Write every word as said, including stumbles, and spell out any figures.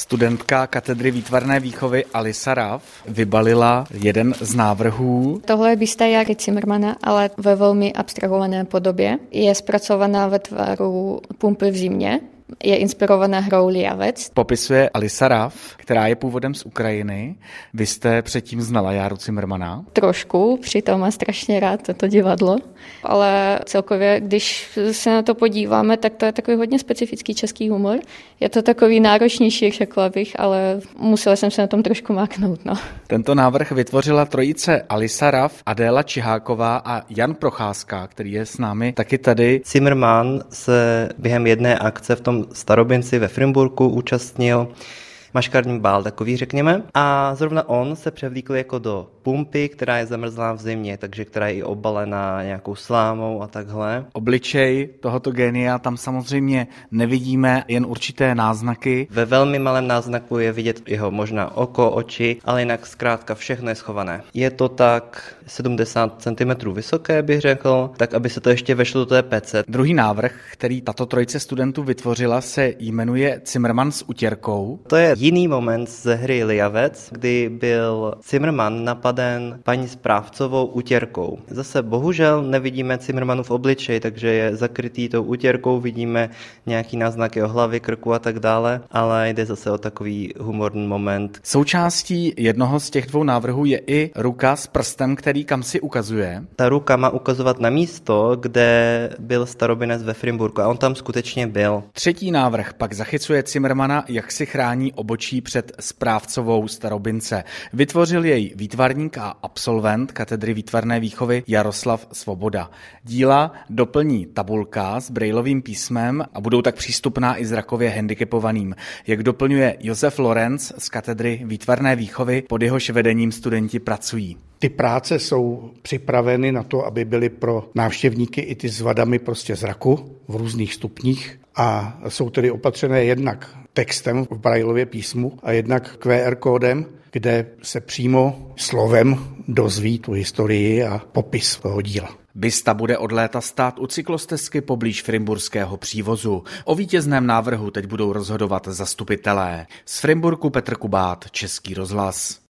Studentka katedry výtvarné výchovy Alisa Raff vybalila jeden z návrhů. Tohle je bysta Jary Zimmermana, ale ve velmi abstrahované podobě. Je zpracovaná ve tvaru pumpy v zimě. Je inspirovaná hrou Liavec. Popisuje Alisa Raff, která je původem z Ukrajiny. Vy jste předtím znala Járu Zimmermana? Trošku, přitom má strašně rád toto divadlo. Ale celkově, když se na to podíváme, tak to je takový hodně specifický český humor. Je to takový náročnější, řekla bych, ale musela jsem se na tom trošku máknout. No. Tento návrh vytvořila trojice Alisa Raff, Adéla Čiháková a Jan Procházka, který je s námi taky tady. Zimmerman se během jedné akce v tom Starobinci ve Frimburku účastnil maškarní bál takový, řekněme. A zrovna on se převlíkl jako do pumpy, která je zamrzlá v zimě, takže která je i obalená nějakou slámou a takhle. Obličej tohoto génia tam samozřejmě nevidíme, jen určité náznaky. Ve velmi malém náznaku je vidět jeho možná oko, oči, ale jinak zkrátka všechno je schované. Je to tak sedmdesát centimetrů vysoké, bych řekl, tak aby se to ještě vešlo do té pece. Druhý návrh, který tato trojice studentů vytvořila, se jmenuje Zimmerman s utěrkou. To je jiný moment ze hry Liavec, kdy byl Zimmerman napaden paní správcovou utěrkou. Zase bohužel nevidíme Zimmermanův obličej, takže je zakrytý tou utěrkou, vidíme nějaký náznak jeho hlavy, krku a tak dále, ale jde zase o takový humorný moment. Součástí jednoho z těch dvou návrhů je i ruka s prstem, který kam si ukazuje. Ta ruka má ukazovat na místo, kde byl starobinec ve Frimburku a on tam skutečně byl. Třetí návrh pak zachycuje Zimmermana, jak si chrání obočí před správcovou starobince. Vytvořil jej výtvarník a absolvent katedry výtvarné výchovy Jaroslav Svoboda. Díla doplní tabulka s brailovým písmem a budou tak přístupná i zrakově handicapovaným, jak doplňuje Josef Lorenz z katedry výtvarné výchovy, pod jehož vedením studenti pracují. Ty práce jsou připraveny na to, aby byly pro návštěvníky i ty s vadami prostě zraku v různých stupních a jsou tedy opatřené jednak textem v Braillově písmu a jednak Q R kódem, kde se přímo slovem dozví tu historii a popis toho díla. Bista bude od léta stát u cyklostezky poblíž Frimburského přívozu. O vítězném návrhu teď budou rozhodovat zastupitelé. Z Frimburku Petr Kubát, Český rozhlas.